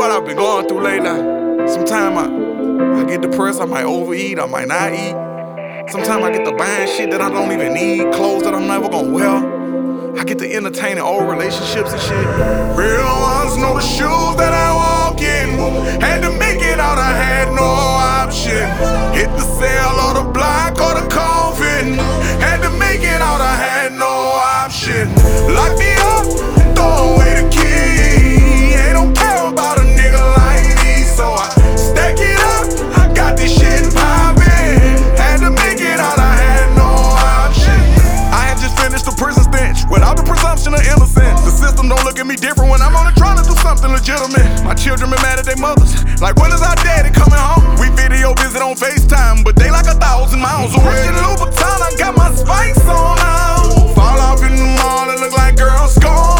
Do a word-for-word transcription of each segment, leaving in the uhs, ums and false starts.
what I've been going through lately. Sometimes I, I get depressed, I might overeat, I might not eat. Sometimes I get to buying shit that I don't even need, clothes that I'm never gonna wear. I get to entertaining old relationships and shit. Real ones know the shoes that I walk in. Had to make it out, I had no option. Hit the cell or the block or the coffin. Had to make it out, I had no option. Lock me up, throw away the key. Ain't don't care about a nigga like me, so I stack it up. I got this shit poppin'. Had to make it out, I had no option. I had just finished the prison stench without the presumption of innocence. The system don't look at me different when I'm only trying to do something legitimate. My children been mad at their mothers, like when is our daddy coming home? We video visit on FaceTime, but they like a thousand miles away. Christian Louboutin, I got my spikes on now. Fall off in the mall, it look like girls score.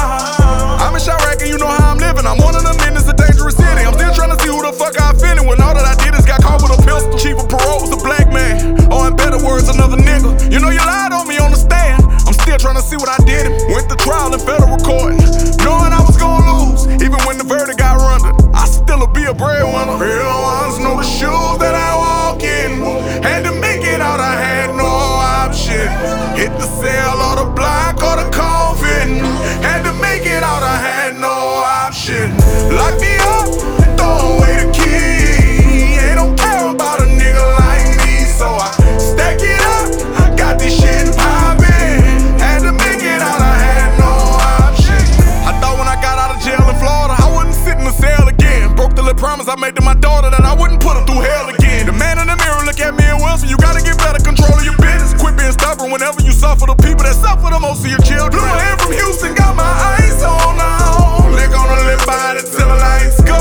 I'm in Chirac and you know how I'm living. I'm one of them in this a dangerous city. I'm still trying to see who the fuck I offended when all that I did is got caught with a pistol. Chief of parole was a black man, or in better words, another nigga. You know you lied on me on the stand. I'm still trying to see what I did. Went to trial in federal court, knowing I was gonna lose. Even when the verdict got rendered, I still'll be a breadwinner. Real ones know the shoes that I walk in. Had to make it out, I had no option. Hit the cell or the block or the coffin. Had to make it out, I had no option. Lock me up, throw away the key. Ain't don't care about a nigga like me, so I stack it up. I got this shit poppin'. Had to make it out, I had no option. I thought when I got out of jail in Florida, I wouldn't sit in the cell again. Broke the little promise I made to my daughter that I wouldn't put her through hell again. The man in the mirror look at me and Wilson, you gotta get better control of your business. Quit being stubborn whenever you suffer the people that suffer the most of your children. Blue hair from Houston, got my eyes on now. Lick on a lip body till the lights go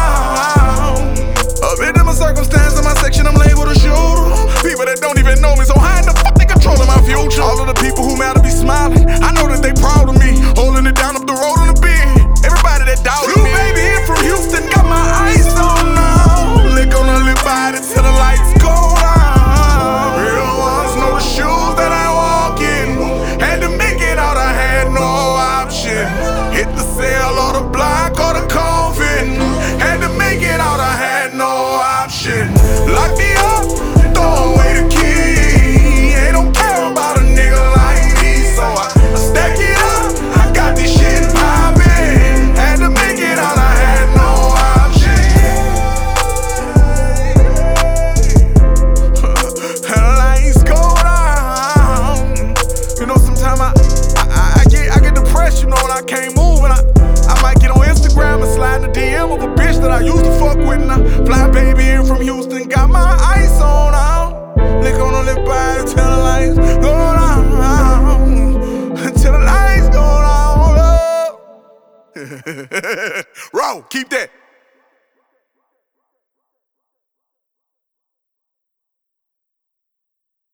down. A victim of circumstance in my section, I'm labeled a shooter. People that don't even know me, so how in the fuck they controlling my future? All of the people who matter be smiling, I know that they proud of me. Holding it down up the road on the bend. Everybody that doubted me. Blue baby here from Houston, got my eyes on now. Lick on a lip body till the lights go down. Real ones know the shoes that I walk in. Had to make it out, I had no option. Hit the cell or the block or the coffin. Had to make it out, I had no option. Lock me up, throw away the key. Ain't don't care about a nigga like me, so I stack it up. I got this shit poppin'. Had to make it out, I had no option. And the lights go down. You know, sometimes I, I, I get I get depressed, you know, and I can't move, and I, I might get on Instagram and slide in the D M of a bitch that I used to fuck with, and I fly baby in from Houston, got my ice on now. Lick on the lip body till the lights go down, till the lights go down. Roll, keep that.